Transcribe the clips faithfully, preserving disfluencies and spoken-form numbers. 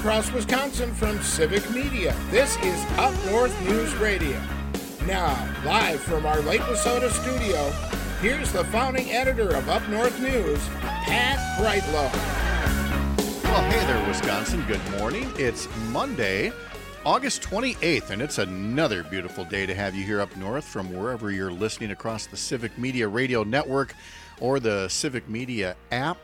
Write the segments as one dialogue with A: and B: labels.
A: across Wisconsin from Civic Media. This is Up North News Radio. Now, live from our Lake Wissota studio, here's the founding editor of Up North News, Pat Brightlow.
B: Well, hey there, Wisconsin. Good morning. It's Monday, August twenty-eighth, and it's another beautiful day to have you here up north from wherever you're listening across the Civic Media Radio Network or the Civic Media app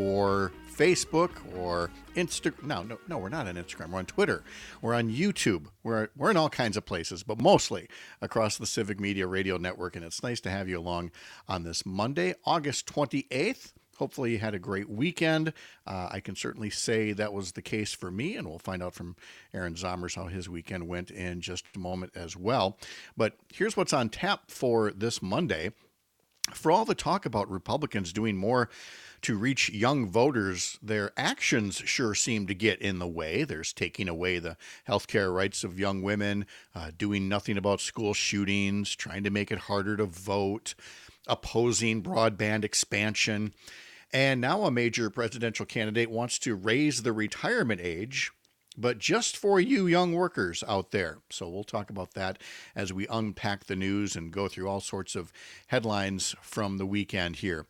B: or Facebook or Instagram. No, no, no, we're not on Instagram. We're on Twitter. We're on YouTube. We're, we're in all kinds of places, but mostly across the Civic Media Radio Network, and it's nice to have you along on this Monday, August twenty-eighth. Hopefully you had a great weekend. Uh, I can certainly say that was the case for me, and we'll find out from Aaron Zomers how his weekend went in just a moment as well. But here's what's on tap for this Monday. For all the talk about Republicans doing more to reach young voters, their actions sure seem to get in the way. There's taking away the health care rights of young women, uh, doing nothing about school shootings, trying to make it harder to vote, opposing broadband expansion. And now a major presidential candidate wants to raise the retirement age, but just for you young workers out there. So we'll talk about that as we unpack the news and go through all sorts of headlines from the weekend here.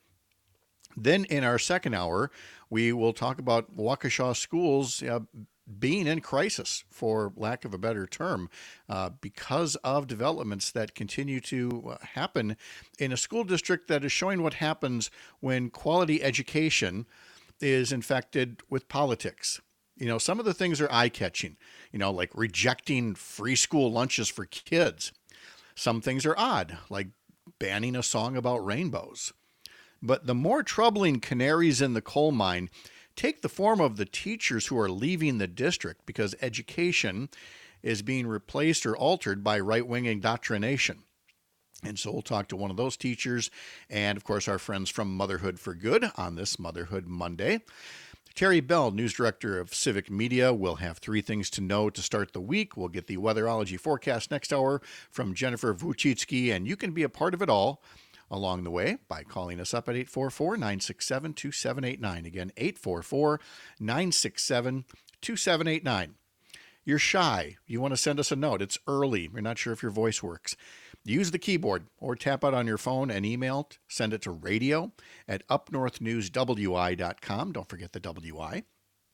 B: Then in our second hour, we will talk about Waukesha schools uh, being in crisis, for lack of a better term, uh, because of developments that continue to happen in a school district that is showing what happens when quality education is infected with politics. You know, some of the things are eye-catching, you know, like rejecting free school lunches for kids. Some things are odd, like banning a song about rainbows. But the more troubling canaries in the coal mine take the form of the teachers who are leaving the district because education is being replaced or altered by right-wing indoctrination. And so we'll talk to one of those teachers and, of course, our friends from Motherhood for Good on this Motherhood Monday. Terry Bell, news director of Civic Media, will have three things to know to start the week. We'll get the weatherology forecast next hour from Jennifer Vuchitsky, and you can be a part of it all along the way by calling us up at eight four four, nine six seven, two seven eight nine. Again, eight four four, nine six seven, two seven eight nine. You're shy. You want to send us a note. It's early. You're not sure if your voice works. Use the keyboard or tap out on your phone and email. Send it to radio at up north news w i dot com. Don't forget the W I.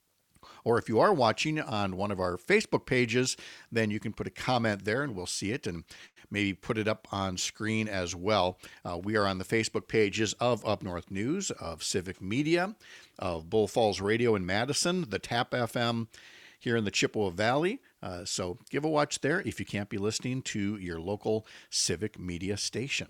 B: Or if you are watching on one of our Facebook pages, then you can put a comment there and we'll see it and maybe put it up on screen as well. Uh, we are on the Facebook pages of Up North News, of Civic Media, of Bull Falls Radio in Madison, the Tap F M here in the Chippewa Valley. Uh, so give a watch there if you can't be listening to your local Civic Media station.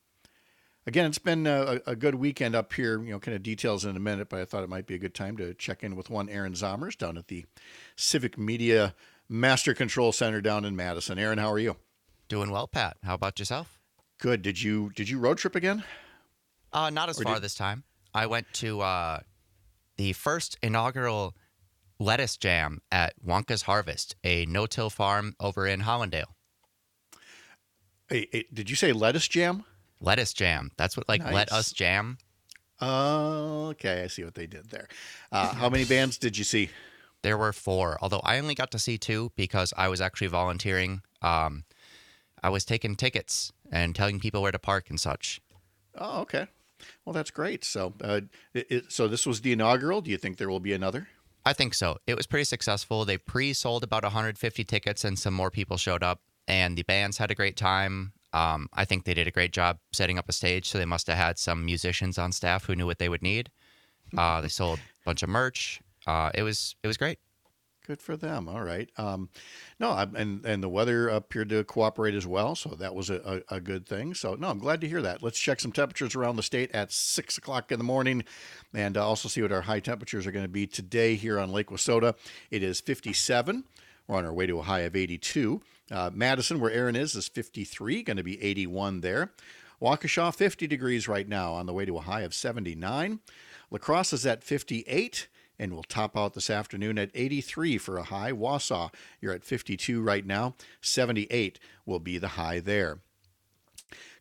B: Again, it's been a, a good weekend up here, you know, kind of details in a minute, but I thought it might be a good time to check in with one Aaron Zomers down at the Civic Media Master Control Center down in Madison. Aaron, how are you?
C: Doing well, Pat. How about yourself?
B: Good. Did you did you road trip again?
C: Uh, not as
B: Or
C: far
B: did-
C: this time. I went to uh, the first inaugural lettuce jam at Wonka's Harvest, a no-till farm over in Hollandale.
B: Hey, hey, did you say lettuce jam?
C: Lettuce jam. That's what, like,
B: Nice.
C: let us jam.
B: Uh, okay, I see what they did there. Uh, how many bands did you see?
C: There were four, although I only got to see two because I was actually volunteering. Um, I was taking tickets and telling people where to park and such.
B: Oh, okay. Well, that's great. So, uh, it, it, so this was the inaugural. Do you think there will be another?
C: I think so. It was pretty successful. They pre-sold about one hundred fifty tickets and some more people showed up, and the bands had a great time. Um, I think they did a great job setting up a stage, so they must have had some musicians on staff who knew what they would need. Uh, they sold a bunch of merch. Uh, it was it was great.
B: Good for them. All right. Um, no, I, and and the weather appeared to cooperate as well, so that was a, a, a good thing. So, no, I'm glad to hear that. Let's check some temperatures around the state at six o'clock in the morning, and uh, also see what our high temperatures are going to be today here on Lake Wissota. It is fifty-seven. We're on our way to a high of eighty-two. Uh, Madison, where Aaron is, is fifty-three, going to be eighty-one there. Waukesha, fifty degrees right now, on the way to a high of seventy-nine. La Crosse is at fifty-eight, and we'll top out this afternoon at eighty-three for a high. Wausau, you're at fifty-two right now. seventy-eight will be the high there.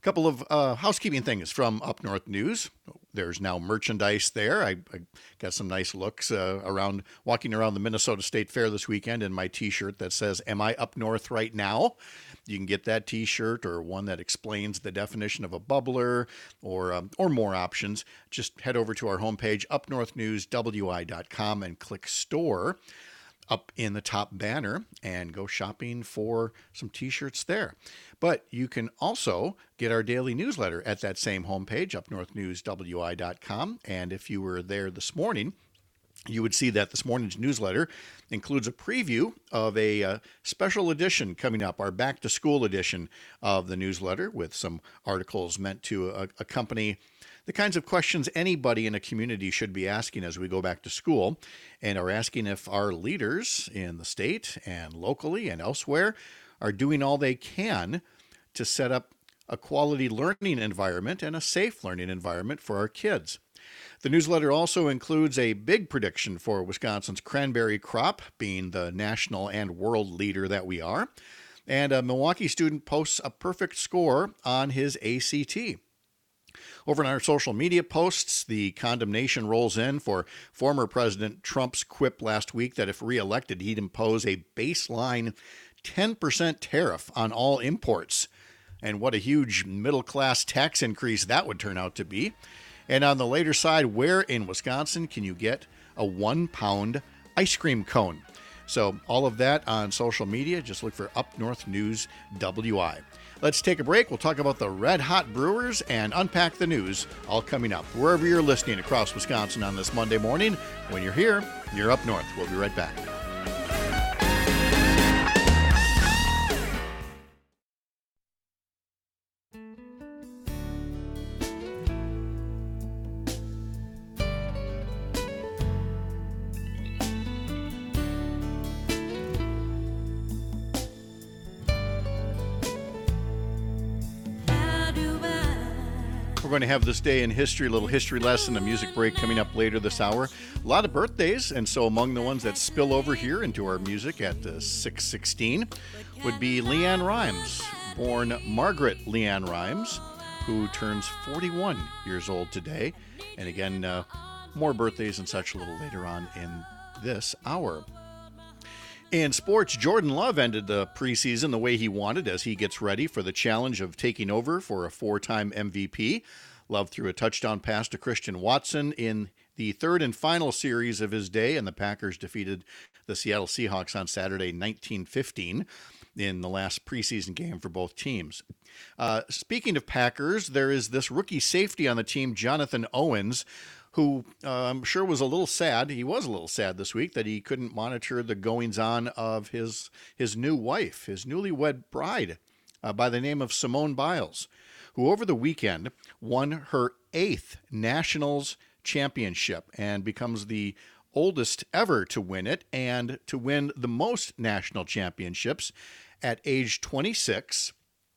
B: couple of uh, housekeeping things from Up North News. There's now merchandise there. I, I got some nice looks uh, around walking around the Minnesota State Fair this weekend in my T-shirt that says, "Am I up north right now?" You can get that T-shirt or one that explains the definition of a bubbler or um, or more options. Just head over to our homepage, up north news w i dot com, and click Store up in the top banner and go shopping for some T-shirts there. But you can also get our daily newsletter at that same homepage, up north news w i dot com. And if you were there this morning, you would see that this morning's newsletter includes a preview of a uh, special edition coming up, our back-to-school edition of the newsletter, with some articles meant to uh, accompany the kinds of questions anybody in a community should be asking as we go back to school, and are asking if our leaders in the state and locally and elsewhere are doing all they can to set up a quality learning environment and a safe learning environment for our kids. The newsletter also includes a big prediction for Wisconsin's cranberry crop, being the national and world leader that we are, and a Milwaukee student posts a perfect score on his A C T. Over in our social media posts, the condemnation rolls in for former President Trump's quip last week that if reelected, he'd impose a baseline ten percent tariff on all imports. And what a huge middle-class tax increase that would turn out to be. And on the later side, where in Wisconsin can you get a one-pound ice cream cone? So all of that on social media. Just look for Up North News W I. Let's take a break. We'll talk about the Red Hot Brewers and unpack the news, all coming up wherever you're listening across Wisconsin on this Monday morning. When you're here, you're up north. We'll be right back. We're going to have this day in history, a little history lesson, a music break coming up later this hour. A lot of birthdays, and so among the ones that spill over here into our music at uh, six sixteen would be Leanne Rimes, born Margaret Leanne Rimes, who turns forty-one years old today. And again, uh, more birthdays and such a little later on in this hour. In sports, Jordan Love ended the preseason the way he wanted as he gets ready for the challenge of taking over for a four-time M V P. Love threw a touchdown pass to Christian Watson in the third and final series of his day, and the Packers defeated the Seattle Seahawks on Saturday, nineteen fifteen, in the last preseason game for both teams. Uh, speaking of Packers, there is this rookie safety on the team, Jonathan Owens, who uh, I'm sure was a little sad. He was a little sad this week that he couldn't monitor the goings-on of his his new wife, his newlywed bride, uh, by the name of Simone Biles, who over the weekend won her eighth Nationals championship and becomes the oldest ever to win it and to win the most national championships at age twenty-six.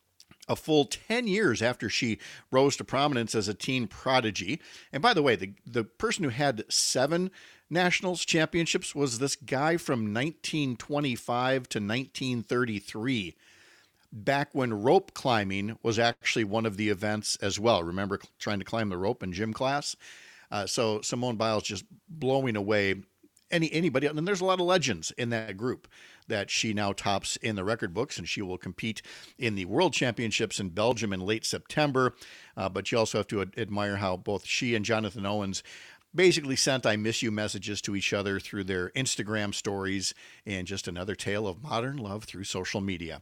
B: A full ten years after she rose to prominence as a teen prodigy. And by the way, the, the person who had seven Nationals championships was this guy from nineteen twenty-five to nineteen thirty-three, back when rope climbing was actually one of the events as well. Remember trying to climb the rope in gym class? Uh, so Simone Biles just blowing away any anybody. And there's a lot of legends in that group that she now tops in the record books, and she will compete in the World Championships in Belgium in late September. Uh, but you also have to ad- admire how both she and Jonathan Owens basically sent I miss you messages to each other through their Instagram stories, and just another tale of modern love through social media.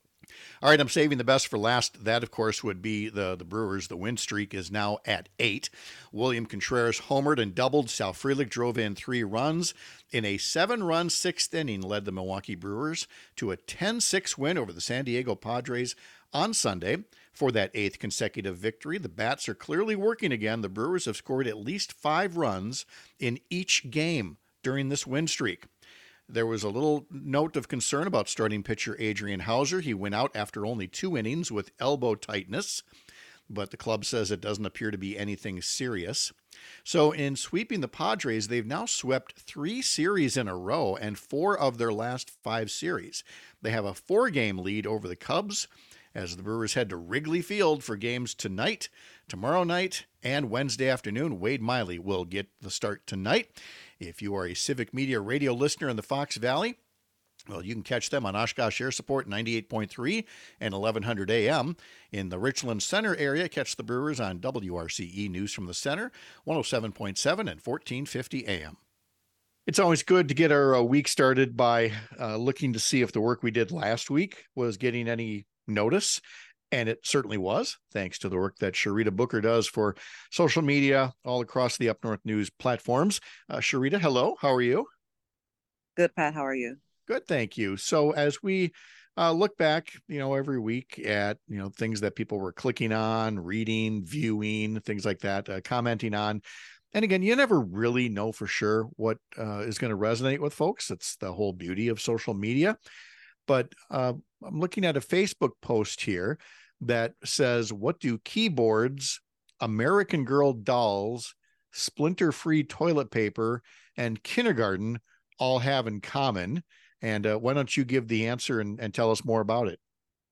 B: All right, I'm saving the best for last. That, of course, would be the, the Brewers. The win streak is now at eight. William Contreras homered and doubled. Sal Frelick drove in three runs. In a seven-run sixth inning, led the Milwaukee Brewers to a ten six win over the San Diego Padres on Sunday for that eighth consecutive victory. The bats are clearly working again. The Brewers have scored at least five runs in each game during this win streak. There was a little note of concern about starting pitcher Adrian Hauser. He went out after only two innings with elbow tightness, but the club says it doesn't appear to be anything serious. So in sweeping the Padres, they've now swept three series in a row and four of their last five series. They have a four-game lead over the Cubs, as the Brewers head to Wrigley Field for games tonight, tomorrow night, and Wednesday afternoon. Wade Miley will get the start tonight. If you are a Civic Media radio listener in the Fox Valley, well, you can catch them on Oshkosh Air Support ninety-eight point three and eleven hundred A M. In the Richland Center area, catch the Brewers on W R C E News from the Center, one oh seven point seven and fourteen fifty A M. It's always good to get our uh, week started by uh, looking to see if the work we did last week was getting any notice. And it certainly was, thanks to the work that Sharita Booker does for social media all across the Up North News platforms. Uh, Sharita, hello. How are you?
D: Good, Pat. How are you?
B: Good, thank you. So as we uh, look back, you know, every week at, you know, things that people were clicking on, reading, viewing, things like that, uh, commenting on. And again, you never really know for sure what uh, is going to resonate with folks. It's the whole beauty of social media. But uh, I'm looking at a Facebook post here that says, what do keyboards, American Girl dolls, splinter-free toilet paper, and kindergarten all have in common? And uh, why don't you give the answer and, and tell us more about it?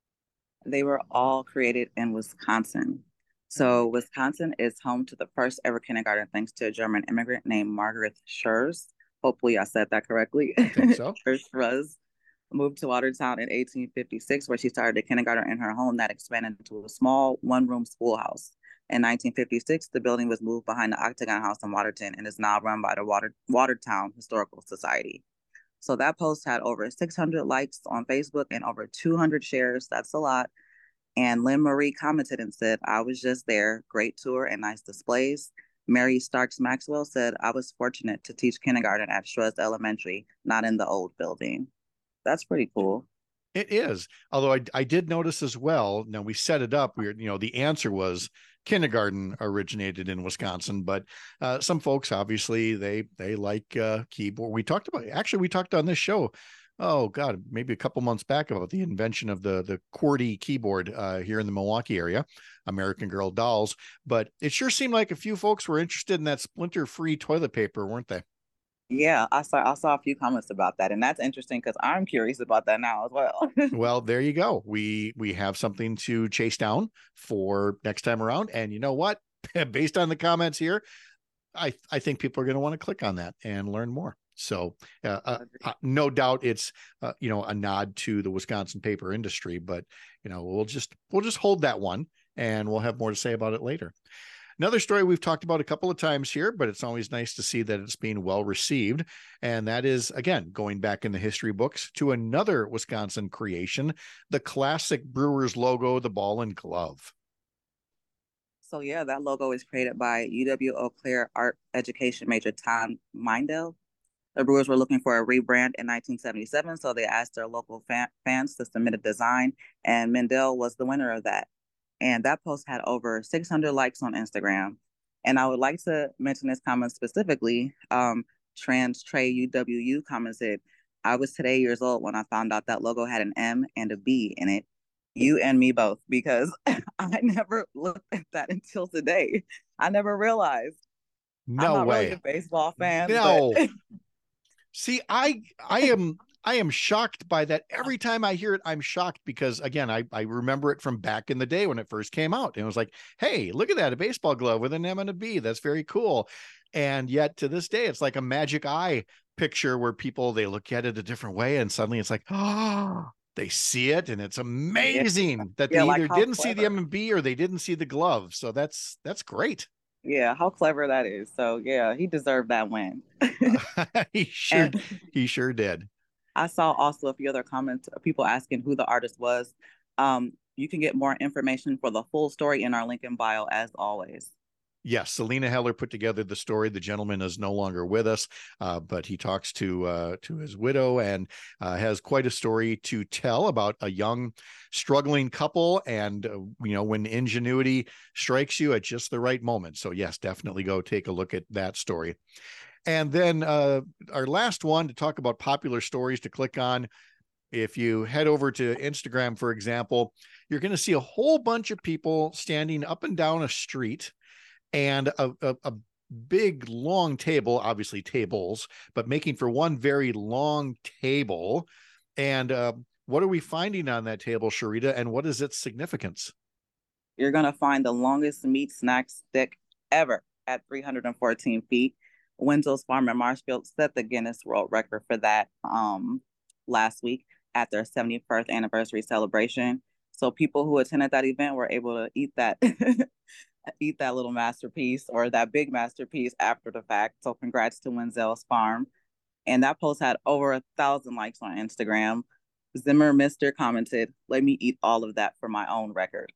D: They were all created in Wisconsin. So Wisconsin is home to the first ever kindergarten, thanks to a German immigrant named Margaret Schurz. Hopefully I said that correctly.
B: I think so.
D: Schurz moved to Watertown in eighteen fifty-six, where she started a kindergarten in her home that expanded into a small one-room schoolhouse. In nineteen fifty-six, the building was moved behind the Octagon House in Waterton and is now run by the Water, Watertown Historical Society. So that post had over six hundred likes on Facebook and over two hundred shares. That's a lot. And Lynn Marie commented and said, I was just there. Great tour and nice displays. Mary Starks Maxwell said, I was fortunate to teach kindergarten at Schwartz Elementary, not in the old building. That's pretty cool.
B: It is. Although I, I did notice as well, now we set it up, we were, you know, the answer was kindergarten originated in Wisconsin, but uh, some folks, obviously, they they like uh, keyboard. We talked about, actually, we talked on this show, oh, God, maybe a couple months back about the invention of the, the QWERTY keyboard uh, here in the Milwaukee area, American Girl dolls. But it sure seemed like a few folks were interested in that splinter-free toilet paper, weren't they?
D: Yeah, I saw I saw a few comments about that, and that's interesting because I'm curious about that now as well.
B: Well, there you go. We we have something to chase down for next time around. And you know what? Based on the comments here, I I think people are going to want to click on that and learn more. So uh, uh, uh, no doubt it's uh, you know, a nod to the Wisconsin paper industry, but you know, we'll just we'll just hold that one, and we'll have more to say about it later. Another story we've talked about a couple of times here, but it's always nice to see that it's being well received. And that is, again, going back in the history books to another Wisconsin creation, the classic Brewers logo, the ball and glove.
D: So yeah, that logo is created by U W Eau Claire art education major Tom Mindell. The Brewers were looking for a rebrand in nineteen seventy-seven, so they asked their local fan- fans to submit a design, and Mindell was the winner of that. And that post had over six hundred likes on Instagram. And I would like to mention this comment specifically. Um, Trans Trey U W U commented, I was today years old when I found out that logo had an M and a B in it. You and me both, because I never looked at that until today. I never realized.
B: No
D: I'm not
B: way.
D: really a baseball fan.
B: No.
D: But...
B: See, I I am I am shocked by that. Every time I hear it, I'm shocked because, again, I, I remember it from back in the day when it first came out. And it was like, hey, look at that, a baseball glove with an M and a B. That's very cool. And yet to this day, it's like a magic eye picture where people, they look at it a different way. And suddenly it's like, oh, they see it. And it's amazing yeah. that they yeah, either like didn't clever. see the M and B or they didn't see the glove. So that's that's great.
D: Yeah, how clever that is. So, yeah, he deserved that win.
B: he sure and- he sure did.
D: I saw also a few other comments, people asking who the artist was. Um, you can get more information for the full story in our link in bio, as always.
B: Yes, Selena Heller put together the story. The gentleman is no longer with us, uh, but he talks to uh, to his widow and uh, has quite a story to tell about a young, struggling couple, and uh, you know, when ingenuity strikes you at just the right moment. So yes, definitely go take a look at that story. And then uh, our last one to talk about popular stories to click on. If you head over to Instagram, for example, you're going to see a whole bunch of people standing up and down a street, and a, a, a big, long table, obviously tables, but making for one very long table. And uh, What are we finding on that table, Sharita, and what is its significance?
D: You're going to find the longest meat snack stick ever at three hundred fourteen feet. Winslow's Farm in Marshfield set the Guinness World Record for that um, last week at their seventy-first anniversary celebration. So people who attended that event were able to eat that eat that little masterpiece or that big masterpiece after the fact. So congrats to Winslow's Farm. And that post had over a thousand likes on Instagram. Zimmer Mister commented, "Let me eat all of that for my own record."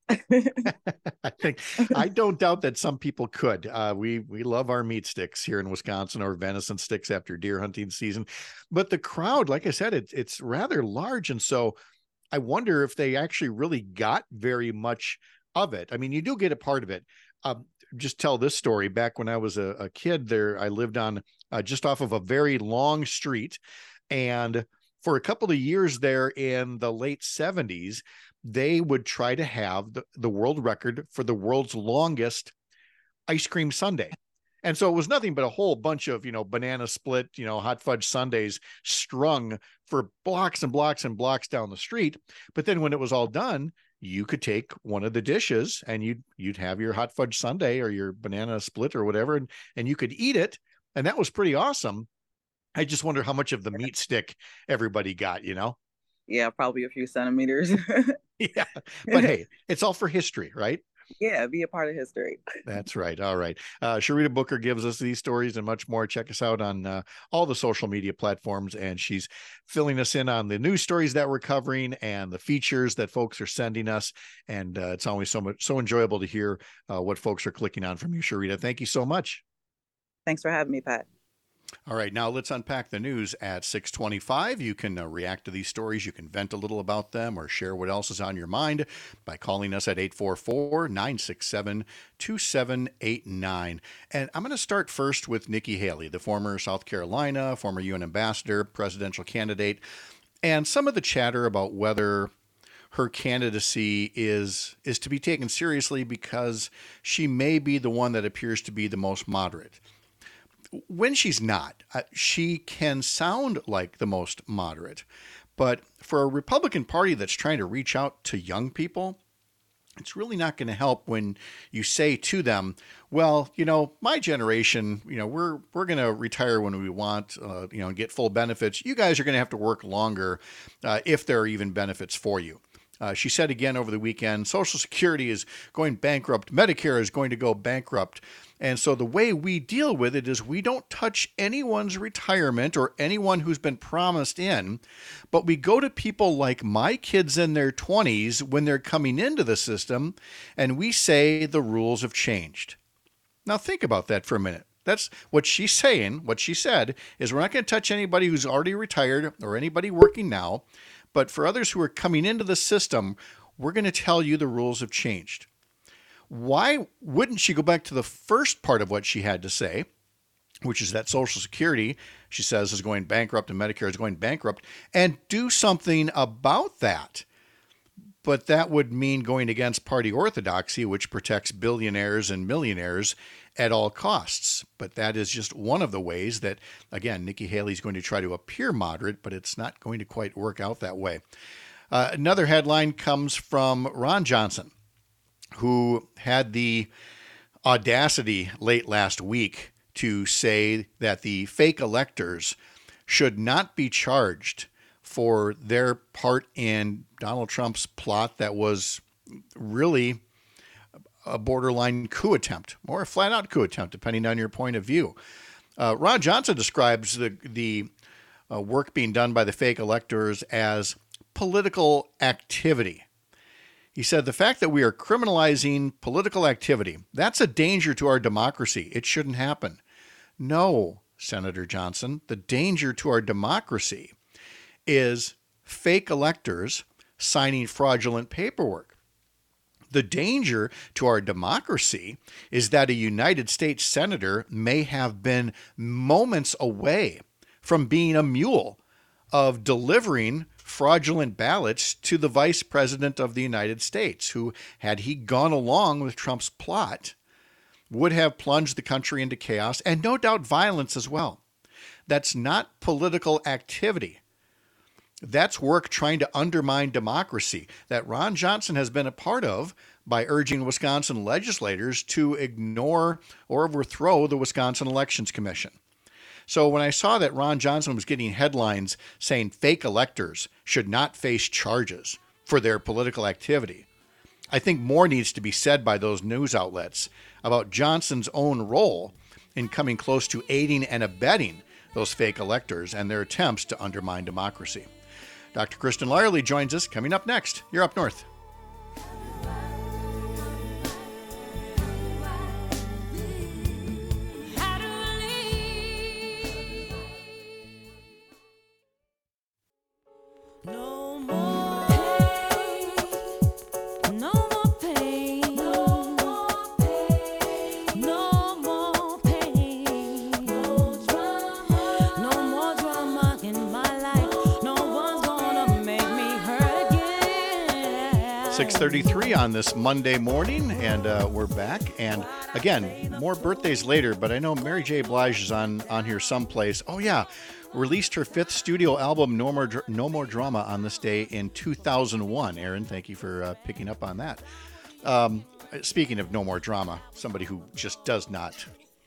B: I think I don't doubt that some people could. Uh, we we love our meat sticks here in Wisconsin, or venison sticks after deer hunting season. But the crowd, like I said, it, it's rather large. And so I wonder if they actually really got very much of it. I mean, you do get a part of it. Um, just tell this story. Back when I was a, a kid there, I lived on uh, just off of a very long street. And for a couple of years there in the late seventies, they would try to have the, the world record for the world's longest ice cream sundae. And so it was nothing but a whole bunch of, you know, banana split, you know, hot fudge sundaes strung for blocks and blocks and blocks down the street. But then when it was all done, you could take one of the dishes and you'd, you'd have your hot fudge sundae or your banana split or whatever, and, and you could eat it. And that was pretty awesome. I just wonder how much of the meat stick everybody got, you know?
D: Yeah, probably a few centimeters.
B: Yeah. But hey, it's all for history, right?
D: Yeah, be a part of history.
B: That's right. All right. Uh, Sharita Booker gives us these stories and much more. Check us out on uh, all the social media platforms, and she's filling us in on the news stories that we're covering and the features that folks are sending us. And uh, it's always so much, so enjoyable to hear uh, what folks are clicking on from you, Sharita. Thank you so much.
D: Thanks for having me, Pat.
B: All right, now let's unpack the news at six twenty-five. You can uh, react to these stories. You can vent a little about them or share what else is on your mind by calling us at eight four four, nine six seven, two seven eight nine. And I'm going to start first with Nikki Haley, the former South Carolina, former U N ambassador, presidential candidate, and some of the chatter about whether her candidacy is is to be taken seriously because she may be the one that appears to be the most moderate. When she's not, uh, she can sound like the most moderate. But for a Republican Party that's trying to reach out to young people, it's really not going to help when you say to them, well, you know, my generation, you know, we're we're going to retire when we want, uh, you know, get full benefits. You guys are going to have to work longer uh, if there are even benefits for you. Uh, she said again over the weekend, Social Security is going bankrupt. Medicare is going to go bankrupt. And so the way we deal with it is we don't touch anyone's retirement or anyone who's been promised in, but we go to people like my kids in their twenties when they're coming into the system, and we say the rules have changed. Now think about that for a minute. That's what she's saying. What she said is we're not going to touch anybody who's already retired or anybody working now, but for others who are coming into the system, we're going to tell you the rules have changed. Why wouldn't she go back to the first part of what she had to say, which is that Social Security, she says, is going bankrupt and Medicare is going bankrupt, and do something about that? But that would mean going against party orthodoxy, which protects billionaires and millionaires at all costs. But that is just one of the ways that, again, Nikki Haley is going to try to appear moderate, but it's not going to quite work out that way. Uh, another headline comes from Ron Johnson, who had the audacity late last week to say that the fake electors should not be charged for their part in Donald Trump's plot that was really a borderline coup attempt, or a flat-out coup attempt, depending on your point of view. Uh, Ron Johnson describes the, the uh, work being done by the fake electors as political activity. He said, the fact that we are criminalizing political activity, that's a danger to our democracy. It shouldn't happen. No, Senator Johnson, the danger to our democracy is fake electors signing fraudulent paperwork. The danger to our democracy is that a United States senator may have been moments away from being a mule of delivering fraudulent ballots to the Vice President of the United States, who, had he gone along with Trump's plot, would have plunged the country into chaos and no doubt violence as well. That's not political activity. That's work trying to undermine democracy that Ron Johnson has been a part of by urging Wisconsin legislators to ignore or overthrow the Wisconsin Elections Commission. So when I saw that Ron Johnson was getting headlines saying fake electors should not face charges for their political activity, I think more needs to be said by those news outlets about Johnson's own role in coming close to aiding and abetting those fake electors and their attempts to undermine democracy. Doctor Kristen Lyerly joins us coming up next. You're Up North. six thirty-three on this Monday morning, and uh, we're back. And again, more birthdays later, but I know Mary J. Blige is on, on here someplace. Oh, yeah. Released her fifth studio album, No More, Dr- no More Drama, on this day in two thousand one. Aaron, thank you for uh, picking up on that. Um, speaking of No More Drama, somebody who just does not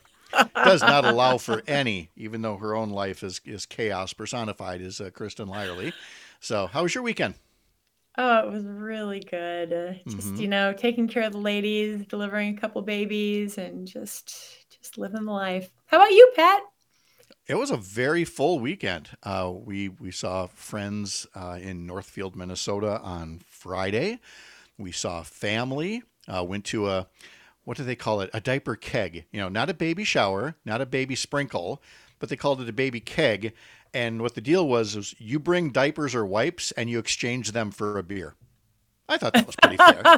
B: does not allow for any, even though her own life is, is chaos personified, is uh, Kristen Lyerly. So how was your weekend?
E: Oh, it was really good. Uh, just,
B: Mhm.
E: you know, taking care of the ladies, delivering a couple babies, and just just living the life. How about you, Pat?
B: It was a very full weekend. Uh, we we saw friends uh, in Northfield, Minnesota on Friday. We saw family. Uh, went to a, what do they call it? A diaper keg. You know, not a baby shower, not a baby sprinkle, but they called it a baby keg. And what the deal was is you bring diapers or wipes and you exchange them for a beer. I thought that was pretty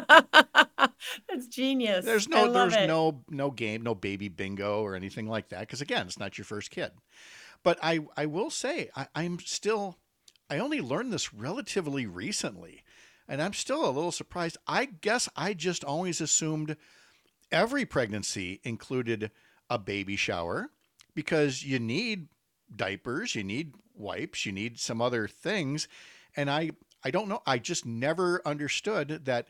B: fair.
E: That's genius.
B: There's
E: I
B: no
E: love
B: there's
E: it.
B: no no game, no baby bingo or anything like that. Because again, it's not your first kid. But I, I will say I, I'm still I only learned this relatively recently. And I'm still a little surprised. I guess I just always assumed every pregnancy included a baby shower because you need diapers, you need wipes, you need some other things. And I I don't know. I just never understood that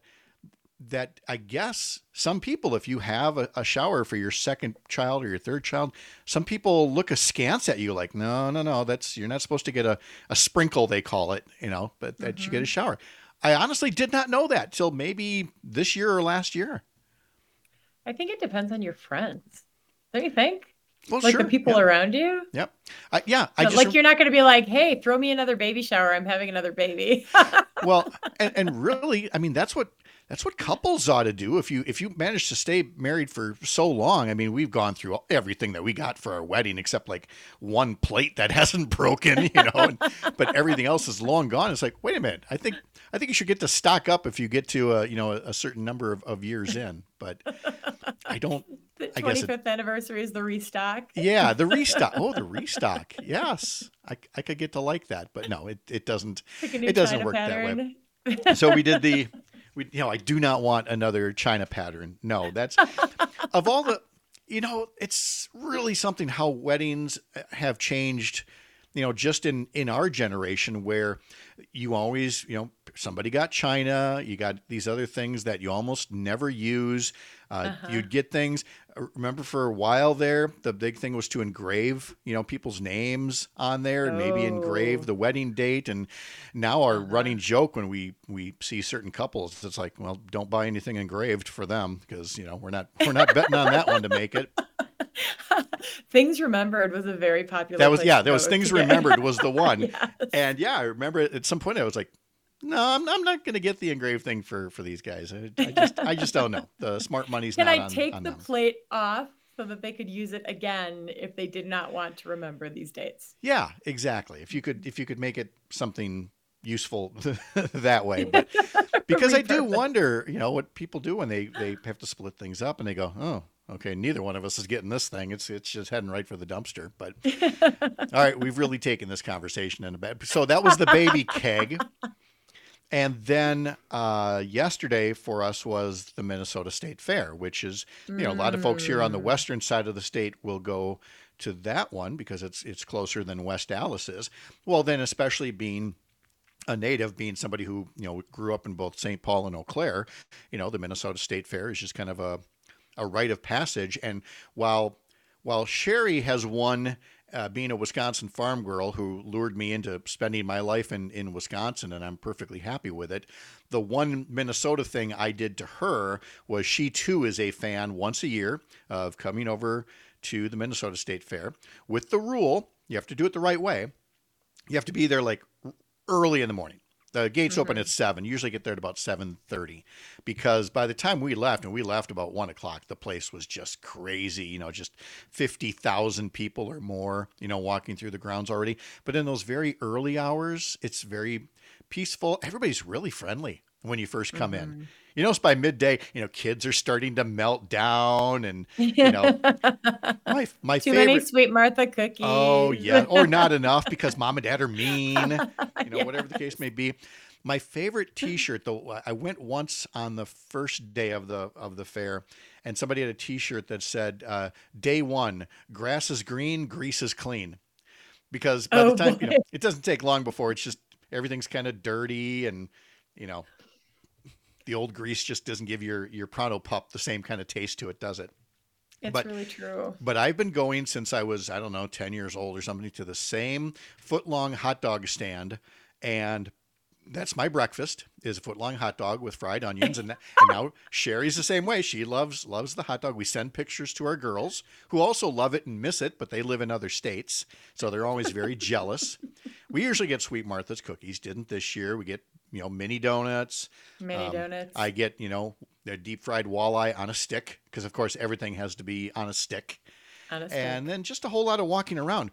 B: that I guess some people, if you have a, a shower for your second child or your third child, some people look askance at you like, no, no, no, that's you're not supposed to get a, a sprinkle, they call it, you know, but that you get a shower. I honestly did not know that till maybe this year or last year.
E: I think it depends on your friends. Don't you think?
B: Well,
E: Like
B: sure.
E: the people
B: yeah.
E: around you?
B: Yep. I, yeah. I
E: But
B: just
E: like you're not going to be like, hey, throw me another baby shower. I'm having another baby.
B: well, and, and really, I mean, that's what that's what couples ought to do. If you if you manage to stay married for so long, I mean, we've gone through everything that we got for our wedding, except like one plate that hasn't broken, you know, and, but everything else is long gone. It's like, wait a minute, I think I think you should get to stock up if you get to a, you know a, a certain number of, of years in. But I don't.
E: The
B: I guess it-
E: twenty-fifth anniversary is the restock.
B: Yeah, the restock. Oh, the restock. Yes, I, I could get to like that, but no, it, it doesn't.
E: Pick a new
B: It doesn't
E: China
B: work that way.
E: pattern.
B: So we did the, we you know, I do not want another China pattern. No, that's of all the, you know, it's really something how weddings have changed. You know, just in in our generation, where you always, you know, somebody got china, you got these other things that you almost never use. Uh,
E: Uh-huh.
B: You'd get things. Remember, for a while there, the big thing was to engrave, you know, people's names on there, and maybe engrave
E: Oh.
B: the wedding date. And now our
E: Uh-huh.
B: running joke when we we see certain couples, it's like, well, don't buy anything engraved for them because you know we're not we're not betting on that one to make it.
E: Things Remembered was a very popular.
B: That was
E: place
B: yeah.
E: to
B: That was
E: go
B: Things
E: to get-
B: Remembered was the one.
E: Yes.
B: And yeah, I remember at some point I was like, no, I'm, I'm not going to get the engraved thing for, for these guys. I, I just I just don't know. The smart money's
E: Can
B: not
E: I
B: on,
E: take
B: on
E: the
B: them.
E: plate off so that they could use it again if they did not want to remember these dates?
B: Yeah, exactly. If you could if you could make it something useful that way, but because I do
E: Repurpose.
B: wonder, you know, what people do when they they have to split things up and they go, oh, okay, neither one of us is getting this thing. It's it's just heading right for the dumpster. But all right, we've really taken this conversation in a bad. So that was the baby keg. And then uh, yesterday for us was the Minnesota State Fair, which is, you know, a lot of folks here on the western side of the state will go to that one because it's it's closer than West Dallas is. Well, then especially being a native, being somebody who, you know, grew up in both Saint Paul and Eau Claire, you know, the Minnesota State Fair is just kind of a, a rite of passage. And while while Sherry has won, uh, being a Wisconsin farm girl who lured me into spending my life in, in Wisconsin, and I'm perfectly happy with it, the one Minnesota thing I did to her was she too is a fan once a year of coming over to the Minnesota State Fair, with the rule, you have to do it the right way. You have to be there like early in the morning. The gates mm-hmm. open at seven. Usually get there at about seven thirty, because by the time we left, and we left about one o'clock, the place was just crazy. You know, just fifty thousand people or more, you know, walking through the grounds already. But in those very early hours, it's very peaceful. Everybody's really friendly when you first come mm-hmm. in. You notice by midday, you know, kids are starting to melt down, and, you know, my, my
E: Too
B: favorite.
E: many Sweet Martha cookies.
B: Oh, yeah. Or not enough because mom and dad are mean, you know, yes. whatever the case may be. My favorite T-shirt, though, I went once on the first day of the of the fair, and somebody had a T-shirt that said, uh, day one, grass is green, grease is clean. Because by
E: oh,
B: the time,
E: boy.
B: you know, it doesn't take long before it's just, everything's kind of dirty, and, you know, the old grease just doesn't give your, your Pronto Pup the same kind of taste to it, does it?
E: It's
B: but,
E: really true.
B: But I've been going since I was, I don't know, ten years old or something, to the same foot-long hot dog stand. And that's my breakfast, is a foot-long hot dog with fried onions. And, and now Sherry's the same way. She loves loves the hot dog. We send pictures to our girls, who also love it and miss it, but they live in other states, so they're always very jealous. We usually get Sweet Martha's cookies. Didn't this year. We get, you know, mini donuts.
E: Mini
B: um,
E: donuts.
B: I get, you know, a deep fried walleye on a stick, because of course everything has to be on a stick.
E: On a stick.
B: And then just a whole lot of walking around.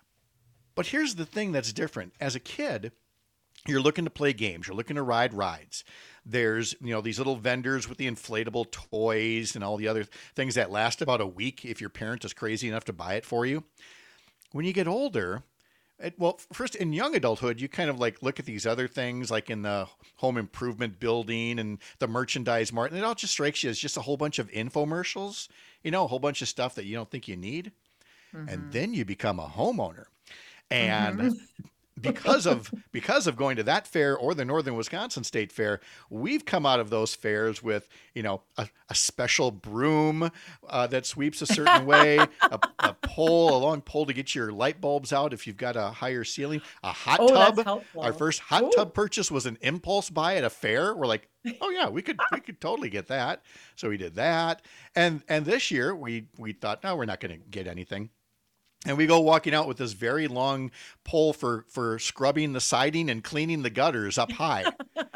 B: But here's the thing that's different. As a kid, you're looking to play games. You're looking to ride rides. There's, you know, these little vendors with the inflatable toys and all the other things that last about a week if your parent is crazy enough to buy it for you. When you get older, it, well, first in young adulthood, you kind of like look at these other things like in the home improvement building and the merchandise mart, and it all just strikes you as just a whole bunch of infomercials, you know, a whole bunch of stuff that you don't think you need. Mm-hmm. And then you become a homeowner. And mm-hmm. because of because of going to that fair or the Northern Wisconsin State Fair, we've come out of those fairs with, you know, a, a special broom uh, that sweeps a certain way, a, a pole, a long pole to get your light bulbs out if you've got a higher ceiling, a hot
E: oh,
B: tub.
E: That's helpful.
B: Our first hot
E: Ooh.
B: tub purchase was an impulse buy at a fair. We're like, oh yeah, we could we could totally get that. So we did that, and and this year we we thought, no, we're not going to get anything. And we go walking out with this very long pole for, for scrubbing the siding and cleaning the gutters up high.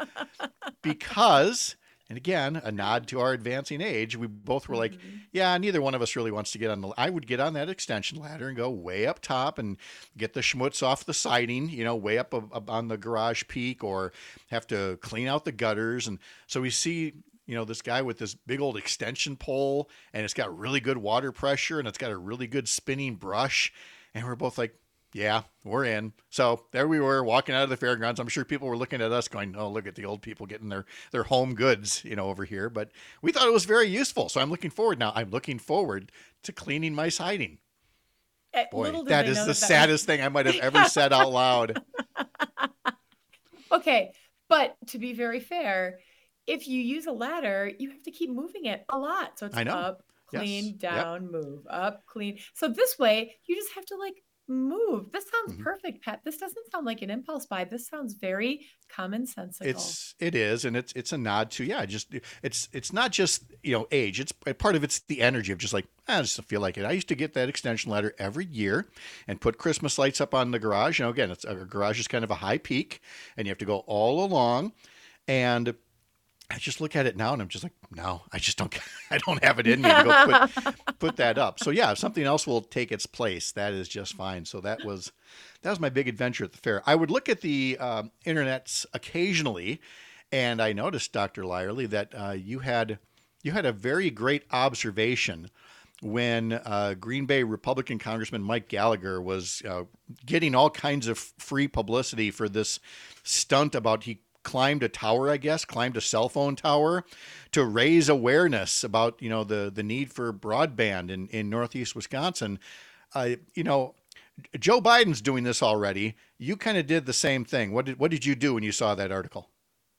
B: Because, and again, a nod to our advancing age, we both were like, mm-hmm. yeah, neither one of us really wants to get on the, I would get on that extension ladder and go way up top and get the schmutz off the siding, you know, way up, up on the garage peak, or have to clean out the gutters. And so we see, you know, this guy with this big old extension pole, and it's got really good water pressure, and it's got a really good spinning brush. And we're both like, yeah, we're in. So there we were walking out of the fairgrounds. I'm sure people were looking at us going, oh, look at the old people getting their, their home goods, you know, over here. But we thought it was very useful. So I'm looking forward now. I'm looking forward to cleaning my siding.
E: Uh,
B: Boy, that is the that saddest was... thing I might have ever said out loud.
E: Okay. But to be very fair, if you use a ladder, you have to keep moving it a lot. So it's up, clean, yes. down, yep. move, up, clean. So this way, you just have to like move. This sounds mm-hmm. perfect, Pat. This doesn't sound like an impulse buy. This sounds very commonsensical.
B: It's it is, and it's it's a nod to yeah. Just it's it's not just you know age. It's part of it's the energy of just like I just feel like it. I used to get that extension ladder every year and put Christmas lights up on the garage. You know, again, it's our garage is kind of a high peak, and you have to go all along, and I just look at it now and I'm just like, no, I just don't, I don't have it in me to go put, put that up. So yeah, if something else will take its place, that is just fine. So that was, that was my big adventure at the fair. I would look at the um, internets occasionally, and I noticed, Doctor Lyerly, that uh, you had, you had a very great observation when uh, Green Bay Republican Congressman Mike Gallagher was uh, getting all kinds of free publicity for this stunt about he climbed a tower, I guess, climbed a cell phone tower to raise awareness about, you know, the, the need for broadband in, in Northeast Wisconsin. Uh, you know, Joe Biden's doing this already. You kind of did the same thing. What did what did you do when you saw that article?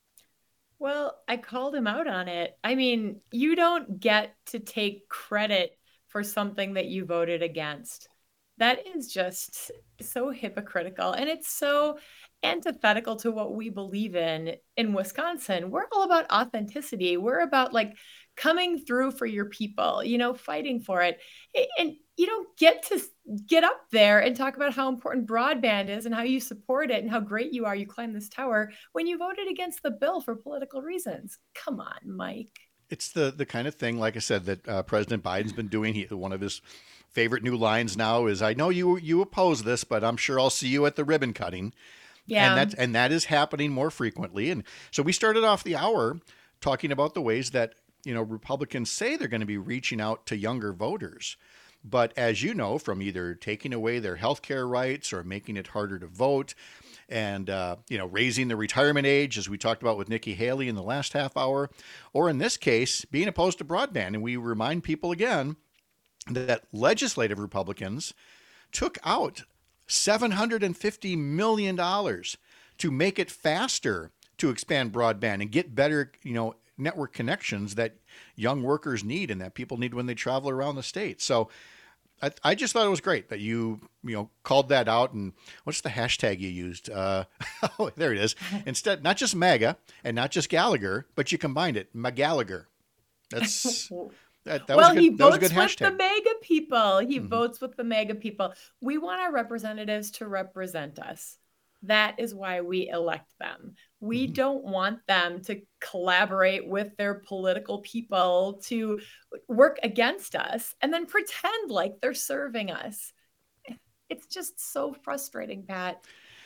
E: Well, I called him out on it. I mean, you don't get to take credit for something that you voted against. That is just so hypocritical. And it's so antithetical to what we believe in in Wisconsin. We're all about authenticity. We're about like coming through for your people, you know, fighting for it. And you don't get to get up there and talk about how important broadband is and how you support it and how great you are. You climb this tower when you voted against the bill for political reasons. Come on, Mike.
B: It's the the kind of thing, like I said, that uh, President Biden's been doing. He, one of his favorite new lines now is, "I know you you oppose this, but I'm sure I'll see you at the ribbon cutting."
E: Yeah,
B: and that and that is happening more frequently. And so we started off the hour talking about the ways that, you know, Republicans say they're going to be reaching out to younger voters. But as you know, from either taking away their health care rights or making it harder to vote, and uh, you know, raising the retirement age, as we talked about with Nikki Haley in the last half hour, or in this case, being opposed to broadband. And we remind people again that legislative Republicans took out seven hundred fifty million dollars to make it faster to expand broadband and get better, you know, network connections that young workers need and that people need when they travel around the state. So I, I just thought it was great that you, you know, called that out. And what's the hashtag you used? Uh, oh, there it is. Instead, not just MAGA and not just Gallagher, but you combined it, McGallagher. That's that, that
E: well,
B: was a good,
E: he
B: that was a
E: votes
B: good
E: with
B: hashtag.
E: the MAGA people. He
B: Mhm.
E: votes with the MAGA people. We want our representatives to represent us. That is why we elect them. We
B: Mhm.
E: don't want them to collaborate with their political people to work against us and then pretend like they're serving us. It's just so frustrating, Pat.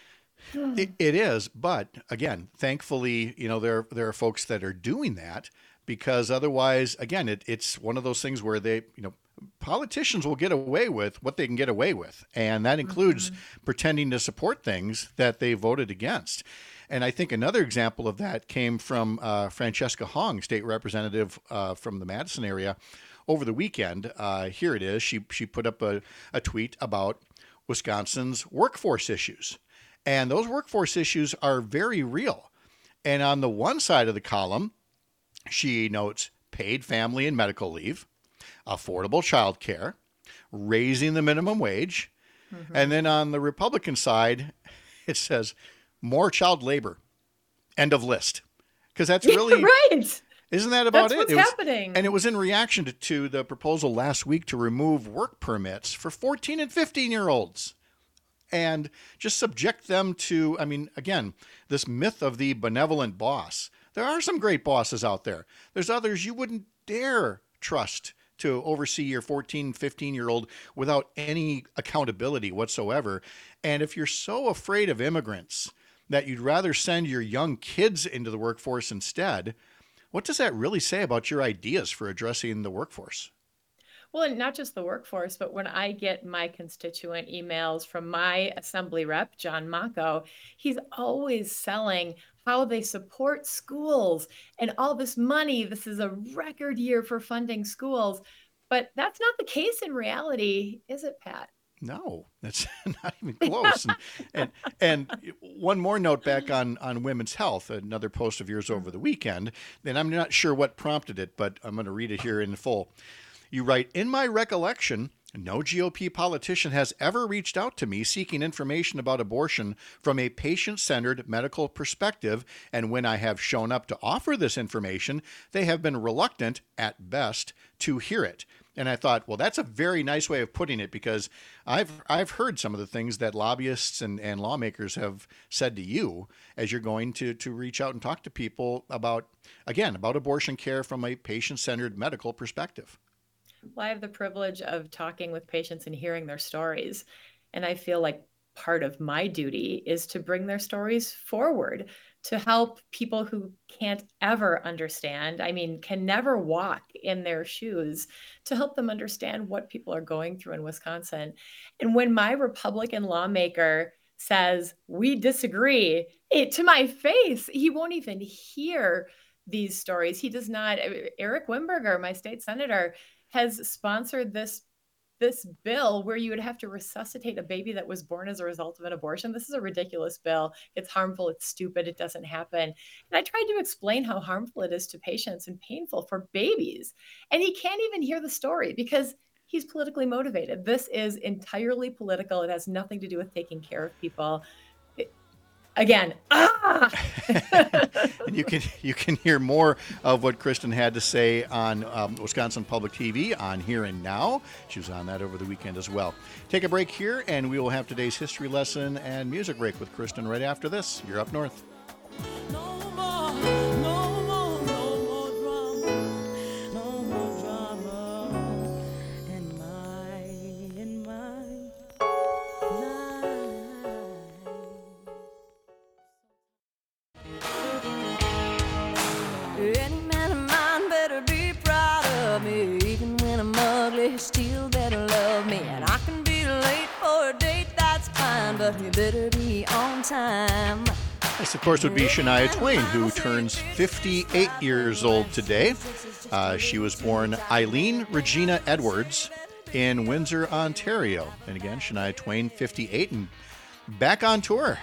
B: It, it is, but again, thankfully, you know, there there are folks that are doing that, because otherwise, again, it, it's one of those things where they, you know, politicians will get away with what they can get away with, and that includes
E: Mhm.
B: pretending to support things that they voted against. And I think another example of that came from uh, Francesca Hong, state representative uh, from the Madison area, over the weekend. Uh, here it is. She she put up a, a tweet about Wisconsin's workforce issues. And those workforce issues are very real. And on the one side of the column, she notes paid family and medical leave, affordable child care, raising the minimum wage. Mm-hmm. And then on the Republican side, it says more child labor. End of list. Because that's really
E: right.
B: Isn't that about
E: That's
B: it?
E: What's
B: it was,
E: happening.
B: And it was in reaction to, to the proposal last week to remove work permits for fourteen and fifteen year olds. And just subject them to, I mean, again, this myth of the benevolent boss. There are some great bosses out there. There's others you wouldn't dare trust to oversee your fourteen, fifteen year old without any accountability whatsoever. And if you're so afraid of immigrants that you'd rather send your young kids into the workforce instead, what does that really say about your ideas for addressing the workforce?
E: Well, and not just the workforce, but when I get my constituent emails from my assembly rep, John Mako, he's always selling how they support schools and all this money. This is a record year for funding schools. But that's not the case in reality, is it, Pat?
B: No, that's not even close. and, and and one more note back on, on women's health, another post of yours over the weekend, and I'm not sure what prompted it, but I'm going to read it here in full. You write, in my recollection, no G O P politician has ever reached out to me seeking information about abortion from a patient-centered medical perspective, and when I have shown up to offer this information, they have been reluctant, at best, to hear it. And I thought, well, that's a very nice way of putting it, because I've I've heard some of the things that lobbyists and, and lawmakers have said to you as you're going to, to reach out and talk to people about, again, about abortion care from a patient-centered medical perspective.
E: Well, I have the privilege of talking with patients and hearing their stories. And I feel like part of my duty is to bring their stories forward, to help people who can't ever understand, I mean, can never walk in their shoes, to help them understand what people are going through in Wisconsin. And when my Republican lawmaker says, we disagree, it, to my face, he won't even hear these stories. He does not. Eric Wimberger, my state senator, has sponsored this this bill where you would have to resuscitate a baby that was born as a result of an abortion. This is a ridiculous bill. It's harmful. It's stupid. It doesn't happen. And I tried to explain how harmful it is to patients and painful for babies. And he can't even hear the story because he's politically motivated. This is entirely political. It has nothing to do with taking care of people. It, again, ah!
B: And you can you can hear more of what Kristen had to say on um, Wisconsin Public T V on Here and Now. She was on that over the weekend as well. Take a break here, and we will have today's history lesson and music break with Kristen right after this. You're Up North.
F: No more, no more, no more drama, no more drama in my, in my life. Any man of mine better be proud of me, even when I'm ugly, still better love me. And I can be late for a date, that's fine, but you better be on time.
B: This, of course, would be Shania Twain, who turns fifty-eight years old today. Uh, she was born Eileen Regina Edwards in Windsor, Ontario. And again, Shania Twain, fifty-eight, and back on tour.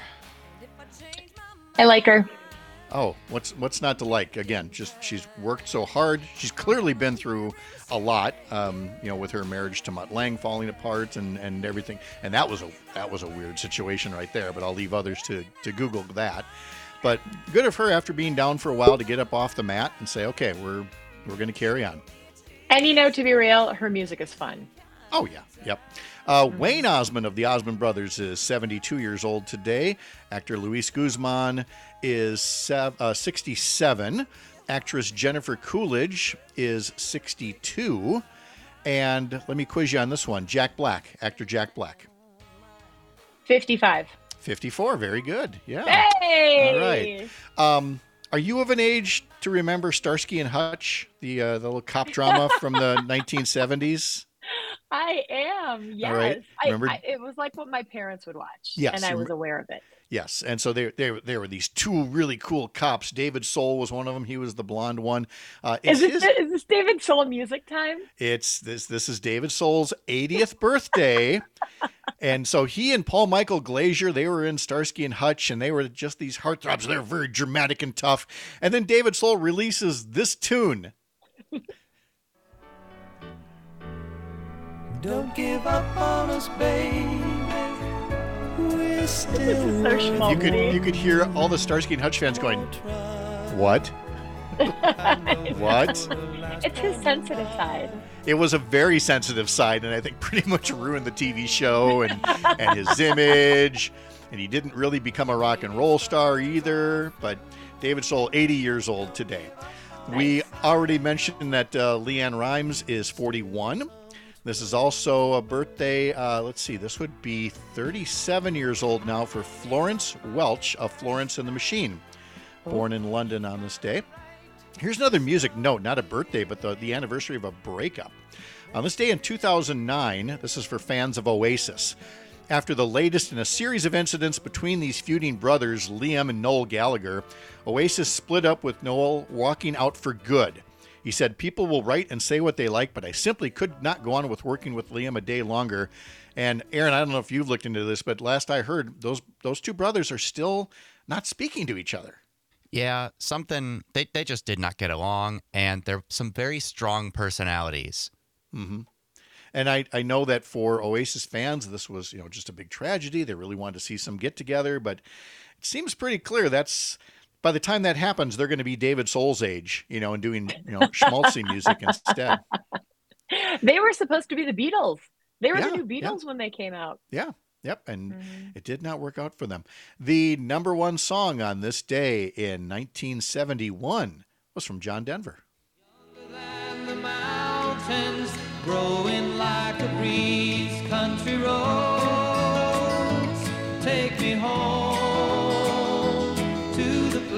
G: I like her.
B: Oh, what's what's not to like? Again, just she's worked so hard. She's clearly been through a lot, um, you know, with her marriage to Mutt Lange falling apart and, and everything. And that was a that was a weird situation right there. But I'll leave others to to Google that. But good of her after being down for a while to get up off the mat and say, okay, we're we're going to carry on.
G: And you know, to be real, her music is fun.
B: Oh yeah, yep. Uh, Wayne Osmond of the Osmond Brothers is seventy-two years old today. Actor Luis Guzman is sev- uh, sixty-seven. Actress Jennifer Coolidge is sixty-two. And let me quiz you on this one. Jack Black, actor Jack Black.
G: fifty-five.
B: fifty-four, very good. Yeah.
G: Hey!
B: All right. Um, are you of an age to remember Starsky and Hutch, the uh, the little cop drama from the nineteen seventies?
G: I am, yes.
B: All right.
G: I, I, it was like what my parents would watch,
B: yes,
G: and I was aware of it.
B: Yes, and so there, there, there were these two really cool cops. David Soul was one of them. He was the blonde one. Uh,
G: is, this, his, is this David Soul music time?
B: It's this. This is David Soul's eightieth birthday, and so he and Paul Michael Glazier, they were in Starsky and Hutch, and they were just these heartthrobs. They're very dramatic and tough. And then David Soul releases this tune.
F: Don't give up on us, baby. We're still
G: so
B: you could you could hear all the Starsky and Hutch fans going, "What? What?"
G: It's his sensitive side.
B: It was a very sensitive side, and I think pretty much ruined the T V show and and his image. And he didn't really become a rock and roll star either. But David Soul, eighty years old today. Nice. We already mentioned that uh, LeAnn Rimes is forty-one. This is also a birthday, uh, let's see, this would be thirty-seven years old now for Florence Welch of Florence and the Machine, born in London on this day. Here's another music note, not a birthday, but the, the anniversary of a breakup. On this day in two thousand nine, this is for fans of Oasis. After the latest in a series of incidents between these feuding brothers, Liam and Noel Gallagher, Oasis split up with Noel walking out for good. He said, "People will write and say what they like, but I simply could not go on with working with Liam a day longer." And Aaron, I don't know if you've looked into this, but last I heard, those those two brothers are still not speaking to each other.
C: Yeah, something, they, they just did not get along, and they're some very strong personalities.
B: Mm-hmm. And I, I know that for Oasis fans, this was, you know, just a big tragedy. They really wanted to see some get together, but it seems pretty clear that's, by the time that happens, they're going to be David Soul's age, you know, and doing, you know, schmaltzy music instead.
G: They were supposed to be the Beatles. They were
B: yeah,
G: the new Beatles
B: yeah.
G: when they came out.
B: Yeah. Yep. And
G: mm-hmm.
B: it did not work out for them. The number one song on this day in nineteen seventy-one was from John Denver.
F: Younger than the mountains, growing like a breeze, country roads, take me home to the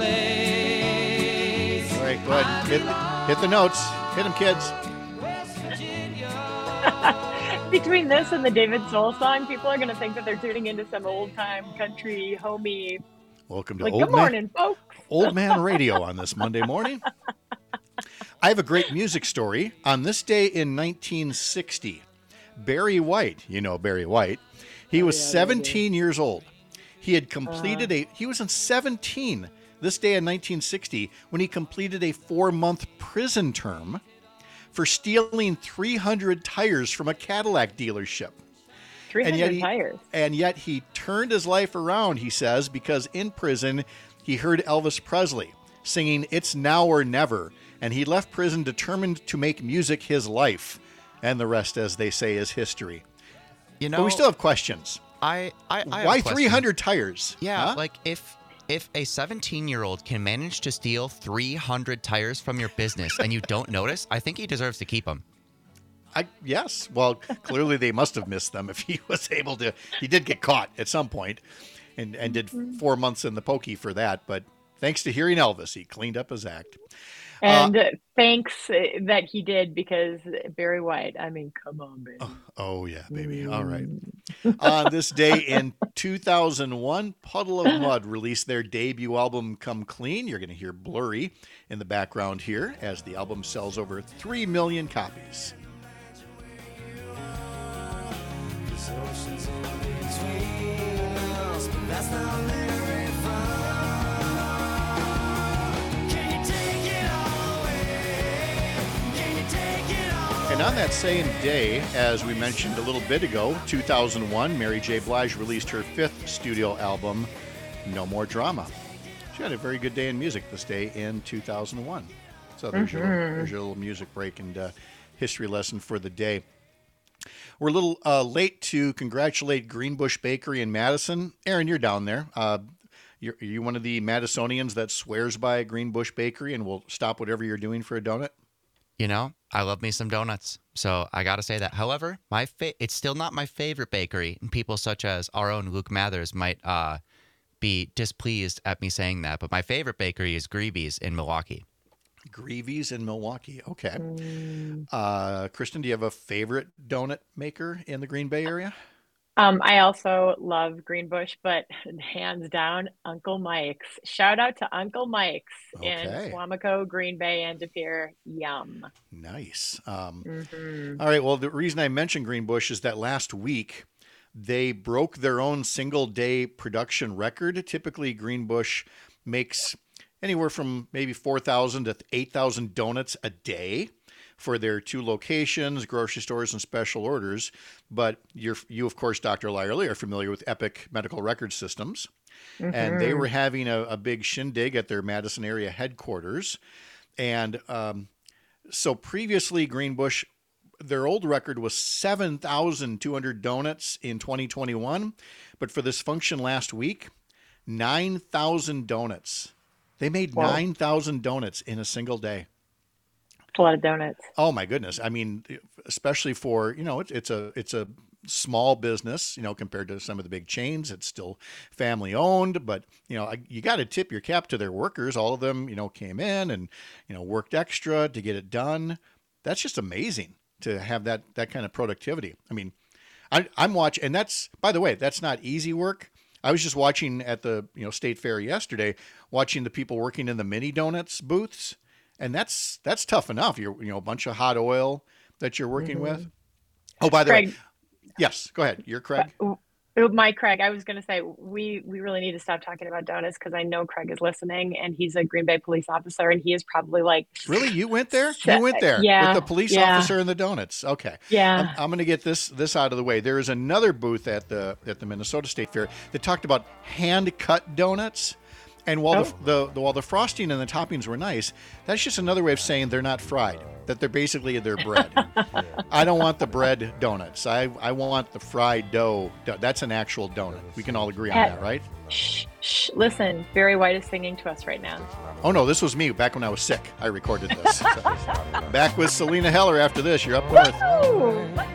F: place.
B: All right, go ahead. Hit the, hit the notes. Hit them, kids.
F: West Virginia.
G: Between this and the David Soul song, people are going to think that they're tuning into some old-time country, homey.
B: Welcome to
G: like,
B: Old
G: good morning,
B: Man,
G: folks.
B: Old Man Radio on this Monday morning. I have a great music story. On this day in nineteen sixty, Barry White, you know Barry White, he was oh, yeah, seventeen years old. He had completed uh, a, he was in seventeen this day in nineteen sixty when he completed a four-month prison term for stealing three hundred tires from a Cadillac dealership.
G: three hundred
B: and yet he,
G: tires.
B: And yet he turned his life around, he says, because in prison he heard Elvis Presley singing It's Now or Never, and he left prison determined to make music his life. And the rest, as they say, is history.
C: You know,
B: but we still have questions.
C: I, I, I
B: Why three hundred tires?
C: Yeah,
B: huh?
C: like if if a seventeen-year-old can manage to steal three hundred tires from your business and you don't notice, I think he deserves to keep them.
B: I, yes. Well, clearly they must have missed them if he was able to. He did get caught at some point and, and did four months in the pokey for that. But thanks to hearing Elvis, he cleaned up his act.
G: And
B: uh,
G: thanks that he did, because Barry White, I mean, come on, baby.
B: Oh, oh yeah, baby. All right. On this day in two thousand one, Puddle of Mudd released their debut album, Come Clean. You're going to hear Blurry in the background here as the album sells over three million copies. And on that same day, as we mentioned a little bit ago, two thousand one, Mary J. Blige released her fifth studio album, No More Drama. She had a very good day in music this day in two thousand one. So there's, mm-hmm. your, there's your little music break and uh, history lesson for the day. We're a little uh, late to congratulate Greenbush Bakery in Madison. Aaron, you're down there. Uh, you're, are you one of the Madisonians that swears by Greenbush Bakery and will stop whatever you're doing for a donut?
C: You know, I love me some donuts, so I got to say that. However, my fa- it's still not my favorite bakery, and people such as our own Luke Mathers might uh, be displeased at me saying that, but my favorite bakery is Greevy's in Milwaukee.
B: Greevy's in Milwaukee. Okay. Mm. Uh, Kristen, do you have a favorite donut maker in the Green Bay area?
G: Um, I also love Greenbush, but hands down, Uncle Mike's. Shout out to Uncle Mike's okay. in Swamico, Green Bay, and De Pere. Yum.
B: Nice. Um,
G: mm-hmm.
B: All right. Well, the reason I mentioned Greenbush is that last week they broke their own single day production record. Typically, Greenbush makes anywhere from maybe four thousand to eight thousand donuts a day for their two locations, grocery stores, and special orders. But you're, you, of course, Doctor Lyerly, are familiar with Epic Medical Record Systems. Mm-hmm. And they were having a, a big shindig at their Madison area headquarters. And um, so previously, Greenbush, their old record was seven thousand two hundred donuts in twenty twenty-one. But for this function last week, nine thousand donuts. They made wow. nine thousand donuts in a single day.
G: A lot of donuts.
B: Oh my goodness! I mean, especially for you know, it's it's a it's a small business, you know, compared to some of the big chains. It's still family owned, but you know, you got to tip your cap to their workers. All of them, you know, came in and you know worked extra to get it done. That's just amazing to have that that kind of productivity. I mean, I, I'm watching, and that's by the way, that's not easy work. I was just watching at the you know State Fair yesterday, watching the people working in the mini donuts booths. And that's that's tough enough. You're you know a bunch of hot oil that you're working mm-hmm. with. Oh, by the Craig, way, yes, go ahead. You're Craig.
G: Uh, my Craig, I was going to say we we really need to stop talking about donuts because I know Craig is listening and he's a Green Bay police officer and he is probably like.
B: Really, you went there? You went there
G: yeah,
B: with the police
G: yeah.
B: officer and the donuts. Okay.
G: Yeah.
B: I'm, I'm going to get this this out of the way. There is another booth at the at the Minnesota State Fair that talked about hand cut donuts. And while oh. the, the while the frosting and the toppings were nice, that's just another way of saying they're not fried. That they're basically they're bread. I don't want the bread donuts. I, I want the fried dough. That's an actual donut. We can all agree on
G: At,
B: that, right?
G: Shh, shh. Listen, Barry White is singing to us right now.
B: Oh no, this was me back when I was sick. I recorded this. So. Back with Selena Heller after this. You're up north.
G: Woo-hoo!